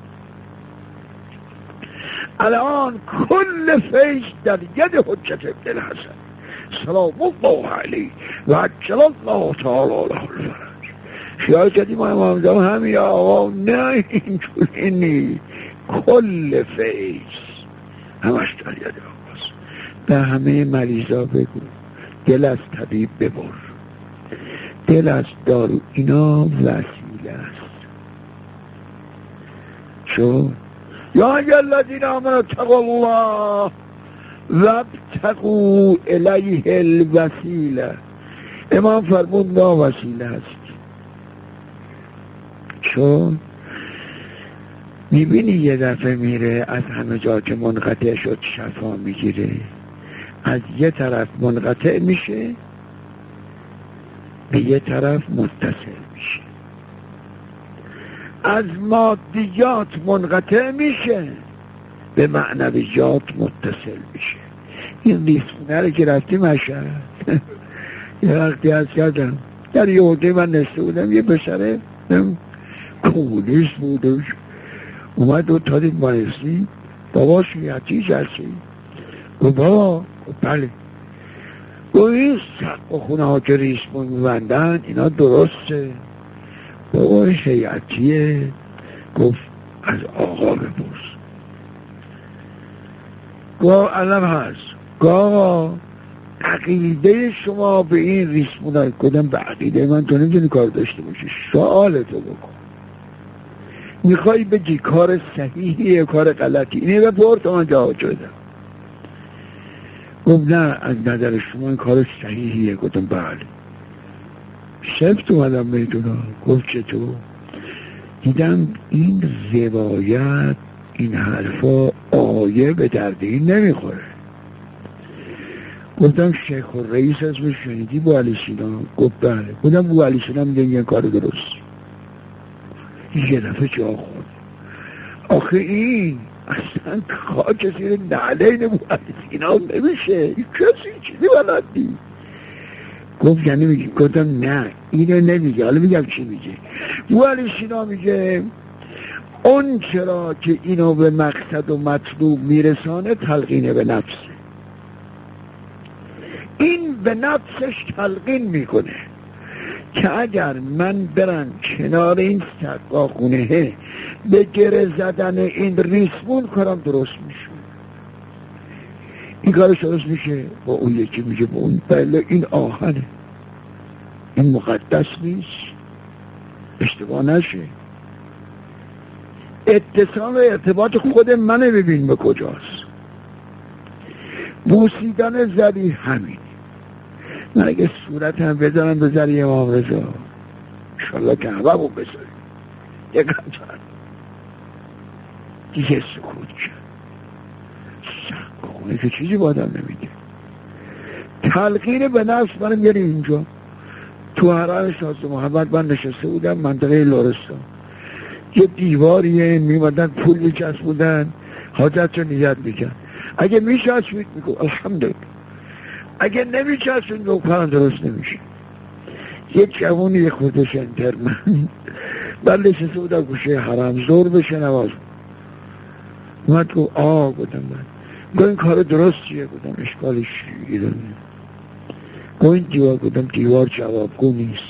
S1: الان کل فیض در ید حجت ابن الحسن سلام الله علیه و عجل الله تعالی له الفرج. خیال کردیم امام زمان همین آقا؟ نه اینجوری نی. کل فیض همش در ید آقاست. به همه مریضا بگو دل از طبیب ببر، دل از دارو اینا وسیله است. چون یا الذین آمنوا اتقوا الله وابتغوا الیه الوسیله. امام فرمود لا وسیله است. چون میبینی یه دفعه میره از همه جا که منقطع شد شفا میگیره، از یه طرف منقطع میشه به یه طرف متصل میشه، از مادیات منقطع میشه به معنویات متصل میشه. این ریسمونه رو که رفتیم مشهد یه وقتی از کردم در یه عده من نشته بودم، یه بسره کمونیست بودش اومد و تا دید مایستی بابا شیعتی جلسی گفت بابا بله گفت این سقف و خونه ها که ریسمون میبندن اینا درسته بابا شیعتیه. گفت از آقا بپرس. گفت علم هست. گفت عقیده شما به این ریسمون های کدم به عقیده من تو نمیتونی کار داشته باشی، سوالتو بکن. میخوای بگی کار صحیحیه کار غلطی، اینه بپرس من جواب شدم. گفت نه از نظر شما این کار صحیحیه. گفتم بله. سفت اومدم میدونم. گفت چطور؟ دیدم این روایت این حرفا آیه به درد این نمیخوره. گفتم شیخ الرئیس اسمش شنیدی بو علی سینا؟ گفت بله. گفتم بو علی سینا میگه این کار درست. یه دفعه جا خورد. آخه این اصلا خاک زیر نعلین بو علی سینا نمیشه، کسی چیزی بلد نی. گفت یعنی میگه؟ گفتم نه اینو نمیگه. حالا میگم چی میگه. بو علی سینا میگه اون چرا که اینو به مقصد و مطلوب میرسانه تلقینه به نفسه. این به نفسش تلقین میکنه که اگر من برم کنار این سقاخونه به گره زدن این ریسمون کارم درست میشه. این کارش درست میشه. با اون یکی میگه با اون بله این آهنه، این مقدس نیست، اشتباه نشه. اتصال و ارتباط خود منه ببین به کجاست. بوسیدن زری همین. من اگه صورت هم بذارم به زری امام رضا انشالله که همه بود بذاریم یک همچنان دیگه سکوت کرد. سقاخونه که چیزی با آدم نمیده. تلقین به نفس منو میاری اینجا. تو حرم شاه محمد من نشسته بودم منطقه لرستان، یه دیواریه میمدن پول میچسبودن حاجت رو نیت میکن. اگه میچسبید میگو الحمدلله، اگه نمیچسبید میگو کارم درست نمیشه. یه جوانی یه خورده شنتر من نشسته بودم گوشه حرم زور بشه نواز اومد گفت گفتم من گفت این کار درست چیه؟ گفتم اشکالش ایرانه. گفت این دیوار. گفتم دیوار جوابگو نیست.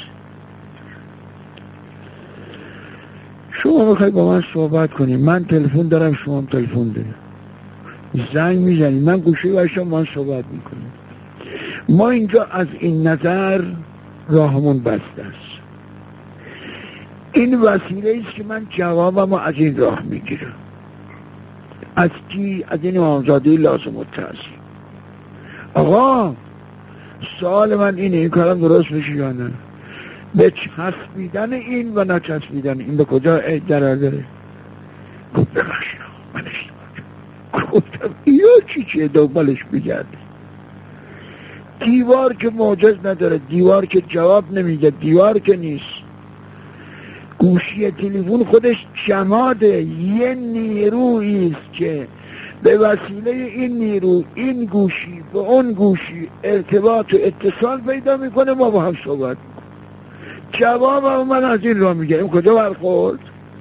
S1: شما بخوای با من صحبت کنی، من تلفن دارم شما هم تلفن دارم، زنگ میزنی من گوشه باشم من صحبت میکنیم. ما اینجا از این نظر راهمون بسته است. این وسیله است که من جوابمو از این راه میگیرم. از کی؟ از این امامزاده لازم التعظیم. آقا سوال من اینه این کارم درست میشه یا نه؟ به چسبیدن این و نچسبیدن این به کجا ضرر داره؟ گفت ببخشید من اشتباه. گفتم یا چیه دنبالش بگردی؟ دیوار که معجز نداره، دیوار که جواب نمیده، دیوار که نیست. گوشی تلفن خودش جماده، یه نیرویی است که به وسیله این نیرو این گوشی به اون گوشی ارتباط و اتصال پیدا میکنه، ما با هم صحبت میکنه. جواب من از این را میگه این کجا برخورد؟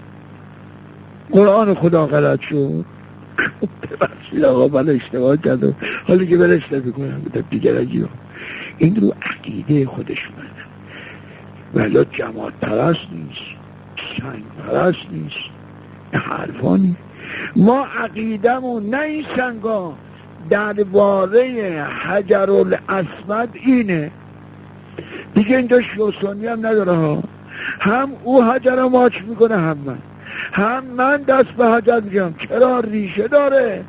S1: قرآن خدا غلط شد. ببخشید آقا من اشتباه کردم، حالی که من اشتباه کنم بودم دیگر اگه این رو عقیده خودش منم. ولی جماعت پرست نیست، سنگ پرست نیست، حرفانی. ما عقیدمون نه این سنگا درباره حجر الاسود اینه دیگه اینجا شوسانی هم نداره ها، هم او حجر رو ماچ میکنه هم من دست به حجر میگم. چرا؟ ریشه داره.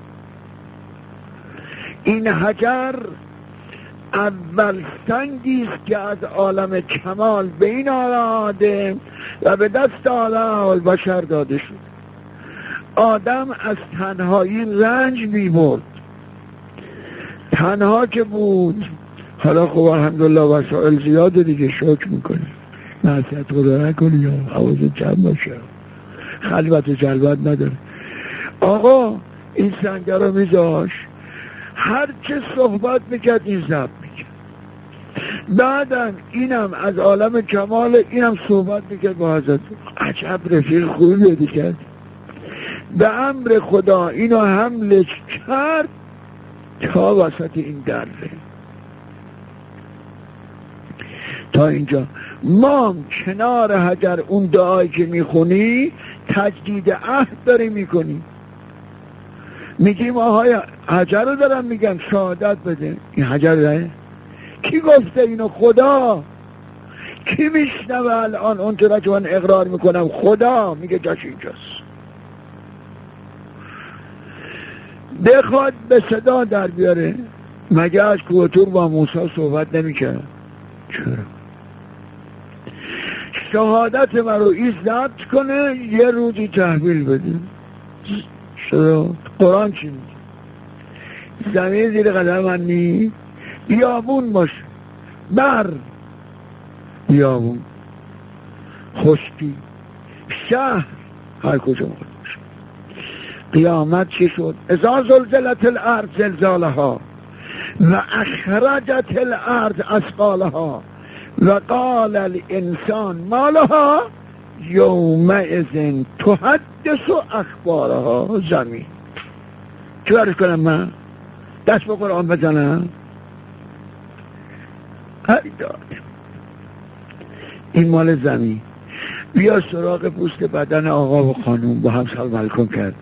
S1: این حجر اول سنگیست که از عالم کمال به این آمده و به دست عالم بشر داده شد. آدم از تنهایی رنج میبرد، تنها که بود. حالا خب الحمدلله وسائل زیاده دیگه، شکر میکنه، نصیحت خدا نکنی یا حواظت جمع باشه، خلوت و جلوت نداره. آقا این سنگه رو میذاش، هر چه صحبت میکرد این ضبط میکرد. بعدم اینم از عالم کمال، اینم صحبت میکرد با حضرت. عجب رفیق خوبی بیدی کرد. به امر خدا اینو حملش کرد تا وسط این دره. تا اینجا ما کنار حجر اون دعایی که میخونی تجدید عهد داری میکنی. میگیم آهای حجر رو دارم میگم شهادت بده. این حجر ده کی گفته اینو؟ خدا. کی میشنوه الان اون چرا که من اقرار میکنم؟ خدا میگه جاش اینجاست. بخواد به صدا در بیاره، مگه از کوه‌طور با موسی صحبت نمیکرد؟ چرا؟ شهادت من رو ایز ضبط کنه، یه روزی تحویل بده. چرا؟ قرآن چی میگه؟ زمین زیر قدم من نیست، بیابون باشه، بر بیابون، خشکی، شهر، هر کجا باشه. قیامت چی شد؟ اذا زلزلت الارض زلزالها و اخرجت الارض اثقالها و قال الانسان ما لها یومئذ تحدث اخبارها. زمین چه برش کنم من؟ دست به قرآن بزنم؟ این مال زمین. بیا سراغ پوست بدن آقا و خانوم با هم سلام علیکم کرد.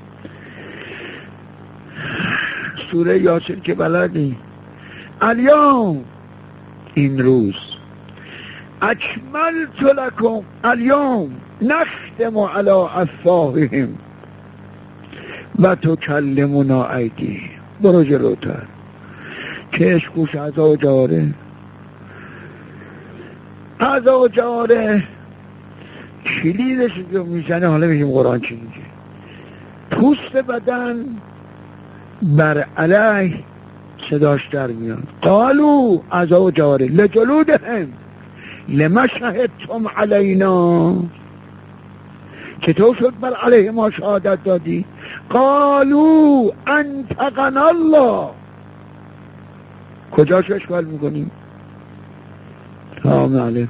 S1: سوره یاسین که بلدی، الیوم، این روز، اکملت لکم، الیوم نختم علی افواههم و تکلمنا ایدیهم. برو جلوتر. چشم، گوش، اعضا و جواره، اعضا و جواره کلیدش رو میزنه. حالا بگیم قرآن چی میگه؟ پوست بدن بر علیه صداش در میاد. قالو اعضا و جواره لجلودهم لما شهدتم علینا، چطور شد بر علیه ما شهادت دادی؟ قالو انطقنا الله. کجاش اشکال میکنیم؟ سلام علیکم.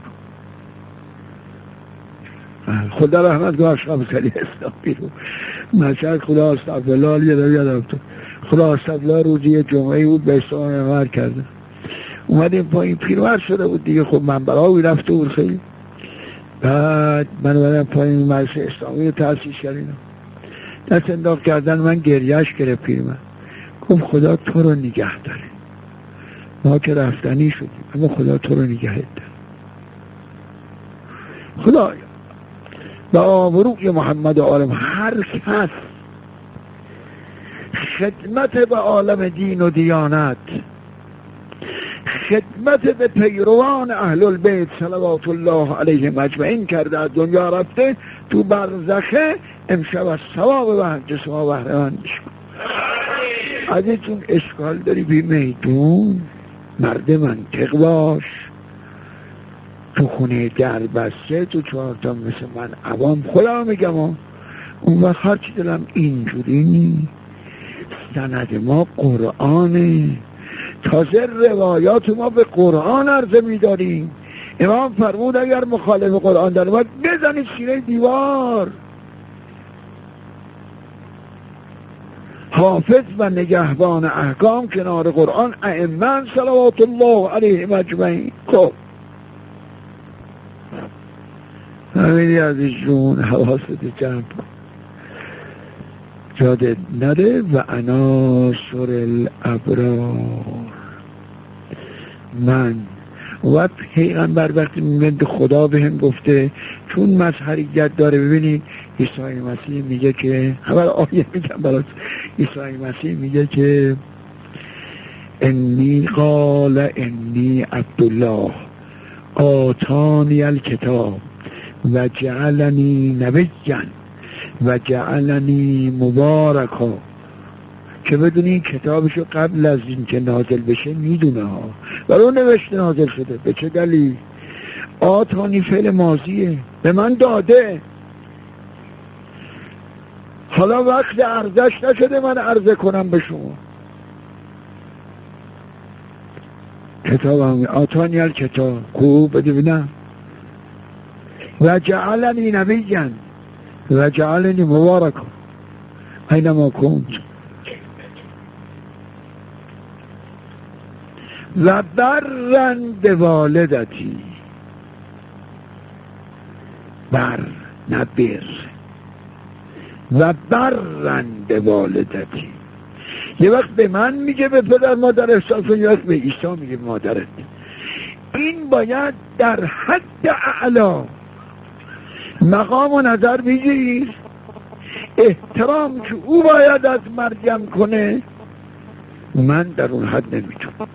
S1: خدا رحمت کنه اشرف کلی اسلامی رو مشهد. خدا استغفرالله یادم تو. خدا استغفرالله روزی جمعه بود به اسلام عمر کرده، اومدیم پایین، پیرمرد شده بود دیگه، خب منبرهایی رفته بود خیلی. بعد من اومدم پایین، مدرسه اسلامی رو تأسیس کردیم، دست انداخت کردن من، گریهش گرفت پیرمرد. گفت خدا تو رو نگه داره، ما که رفتنی شدیم اما خدا تو رو نگه داره. خدایا به آبروی محمد و آلم هر کس خدمت به عالم دین و دیانت، خدمت به پیروان اهل البیت صلوات الله علیهم اجمعین کرده، از دنیا رفته، تو برزخه امشب از ثواب و جسم و بهره مند شد. اگه چون اشکال داری بی میدون، مرد منطق باش، تو خونه در بسته، تو 4 تا مثل من عوام خدا میگم، اون وقت هر چی دلم اینجوری نی. سند ما قرآنه، تازه روایات ما به قرآن عرضه میداریم. امام فرمود اگر مخالف قرآن در اومد بزنید سینه دیوار. حافظ و نگهبان احکام کنار قرآن ائمه صلوات الله علیهم اجمعین. خب همینی عزیزشون، حواست جمع کن، جاده نده. و عناصر الابرار، من و پیغمبر وقتی میگه خدا به هم گفته، چون مظهریت داره. ببینید عیسی مسیح میگه که خبر آیه میگم برات، عیسی مسیح میگه که انی قال انی عبدالله آتانی الکتاب و جعلنی نبیا و جعلنی مبارکا. که بدونی این کتابشو قبل از این که نازل بشه میدونه ها، برای اون نوشته نازل شده. به چه دلیل؟ آتانی فعل ماضیه، به من داده. حالا وقت عرضش نشده من عرضه کنم به شما. کتاب هم آتانی الکتاب کو بده بینم و جعلنی نبیا و جعلنی مبارکا اینما کنت و برند والدتی. بر نه بر، و برند والدتی. یه وقت به من میگه به پدر مادر احسان کن، یه وقت به عیسی میگه مادرت. این باید در حد اعلا مقام و نظر بگیر. احترام که او باید از مریم کنه من در اون حد نمیتونم.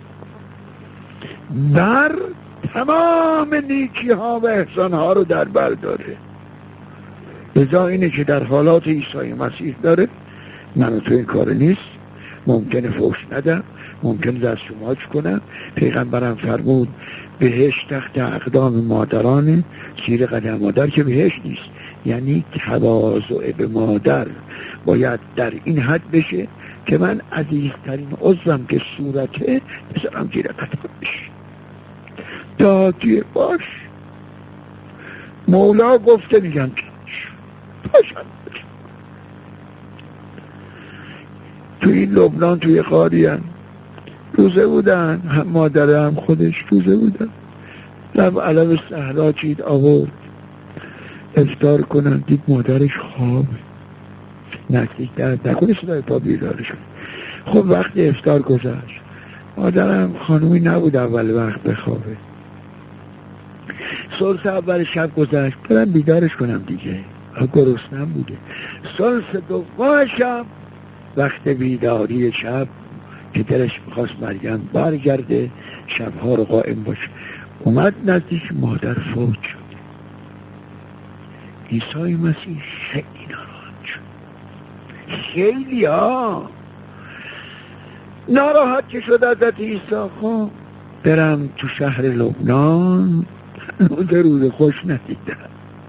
S1: بر تمام نیکی ها و احسان ها رو در بر داره. لذا اینه که در حالات عیسی مسیح داره من تو این کار نیست، ممکنه فحش ندم، ممکنه دست شماج کنم. پیغمبرم فرمود بهشت تحت اقدام مادرانه، زیر قدم مادر که بهشت نیست. یعنی تواضع به مادر باید در این حد بشه که من عزیزترین عضوم که صورته بذارم زیر قدمش. دادی باش، مولا گفته میگم پاشم. تو این لبنان توی قاریان روزه بودن، هم مادره هم خودش روزه بودن. لب علم صحرا چید آورد افطار کنن، دید مادرش خوابه، نزدیک درد نکنه صدای پا بیدارش کنه. خب وقتی افطار گذشت، مادرم خانومی نبود اول وقت بخوابه. ثلث اول شب گذشت، برم بیدارش کنم دیگه، گرسنم بوده. ثلث دوم شب وقت بیداری شب که دلش میخواست مریم برگرده شبها رو قائم باشه، اومد نزدیک مادر فوت شد. عیسی مسیح خیلی ناراحت شد، خیلی ناراحت که شد حضرت عیسی. خب برم تو شهر لبنان روز خوش ندیدم،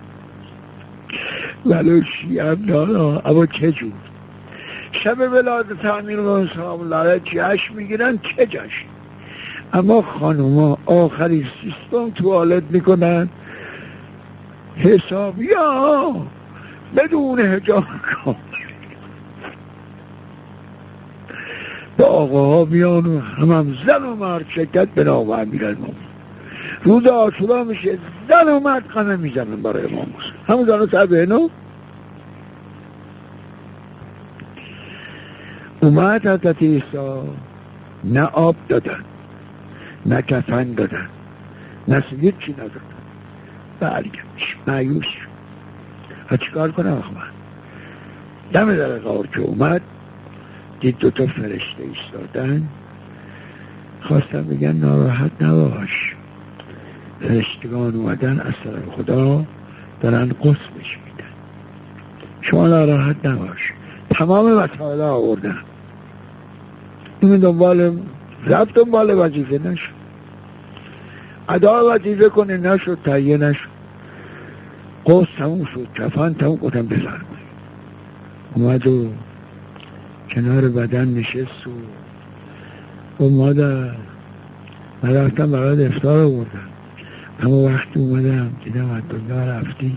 S1: ولو شیعم ناراحت. اما چه جور شب ولادت امیر سلام الله علیه جشن میگیرن، چه جشن. اما خانوما آخری سیستم توالت میکنن حسابی بدون حجاب کامل. به آقاها میان هم زن و مرد شرکت به نام امیرالمومنین. روز عاشورا میشه زن و مرد قمه میزنن برای امام حسین، همون زن و تبعینو. اومد حضرت عیسی، نه آب دادن، نه کفن دادن، نه سید چی ندادن. برگشت مایوس شد. چیکار کنم آخه من؟ دم در غار که اومد دید دوتا فرشته ایستادن، خواستم بگن ناراحت نباش. فرشتگان اومدن از طرف خدا دارن قسمش میدن، شما ناراحت نباش. تمام وسایل آوردن. این رفت دنبال وظیفه نشد، ادا وظیفه کنه نشد، تهیه نشد. قوس تموم شد، کفن تموم، گفتم بذار. اومد و کنار بدن نشست و مادر من رفتم برای افطار آوردم. اما وقتی اومدم دیدم از دنیا رفتی.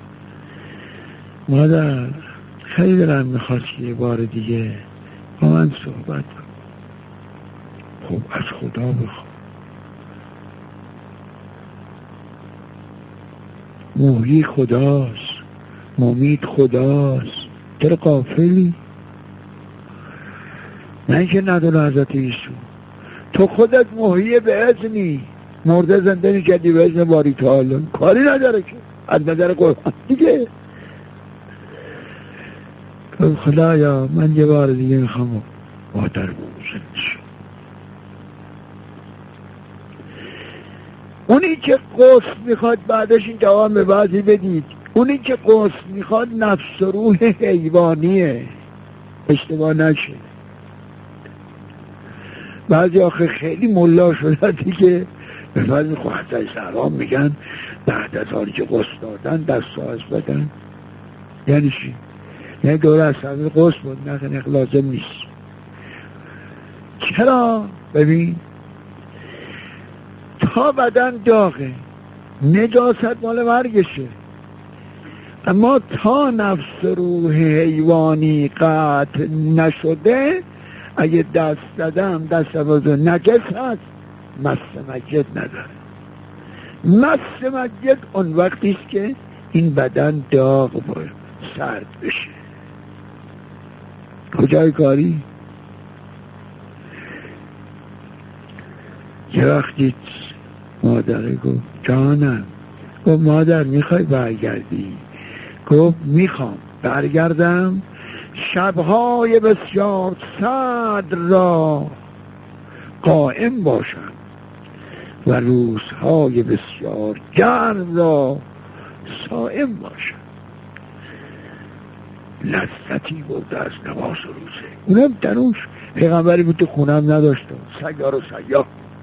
S1: مادر خیلی دلم میخواست یه بار دیگه با من صحبت کن. خب از خدا بخواه، محیی خداست، ممید خداست، چرا غافلی؟ نه اینکه ندونه حضرت عیسی، تو خودت محیی به اذنی، مرده زنده کردی به اسم باری تعالی، کاری نداره که از نظر قرآن دیگه. خدایا من یه بار دیگه میخوام مادر بوزن شد. اونی که قصد میخواد بعدش این جواب به بعضی بدید، اونی که قصد میخواد نفس و روح حیوانیه، اشتباه نشه. بعضی آخه خیلی ملا شده دیگه به بعضی خواهد سرام میگن بعد از حالی که قصد دادن دست ساز بدن. یعنی چی؟ یعنی دوره از همه قصد بود نه لازم نیست. چرا؟ ببین تا بدن داغه، نجاست مال مرگشه، اما تا نفس روح حیوانی قطع نشده اگه دست دادم دست بازو نجس هست، مس مجد نداره. مس مجد اون وقتیست که این بدن داغ باید سرد بشه. کجای کاری؟ یه وقتی مادره گفت جانم، گفت مادر میخوای برگردی؟ گفت میخوام برگردم شبهای بسیار سرد را قائم باشم و روزهای بسیار گرم را صائم باشم. لذتی بود از نماز روزه، اونم تنوش پیغمبری بود که خونم نداشته، سیار و سیار.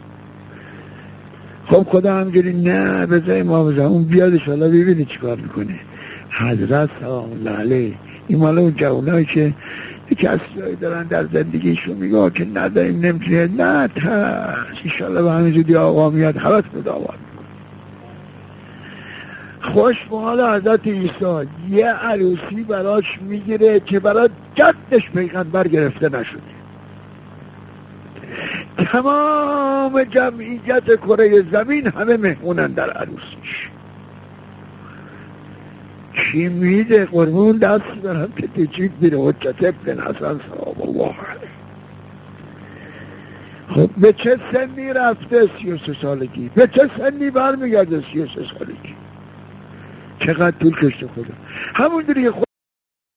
S1: خب خدا همجوری نه بذاری ما بذارم اون بیادش حالا ببینی چی کار میکنه. حضرت سلام الله علیه این مالا اون جوانایی که کسیایی دارن در زندگیشون میگه که نداریم نمیتونه، نه ترس ایشالله به همین زودی آقا میاد حوث بده آقا میکنه. خوش به حال حضرت عیسی یه عروسی براش میگیره که برای جدش پیغمبر گرفته نشده. تمام جمعیت کره زمین همه مهمونن در عروسیش. چی میده قربون دست دارم که تجید میره حجت ابن حسن سلام الله علیه. خب به چه سنی رفته؟ 33 سالگی. به چه سنی برمیگرده؟ 33 سالگی. چقدر طول کشته خدا. همون دیگه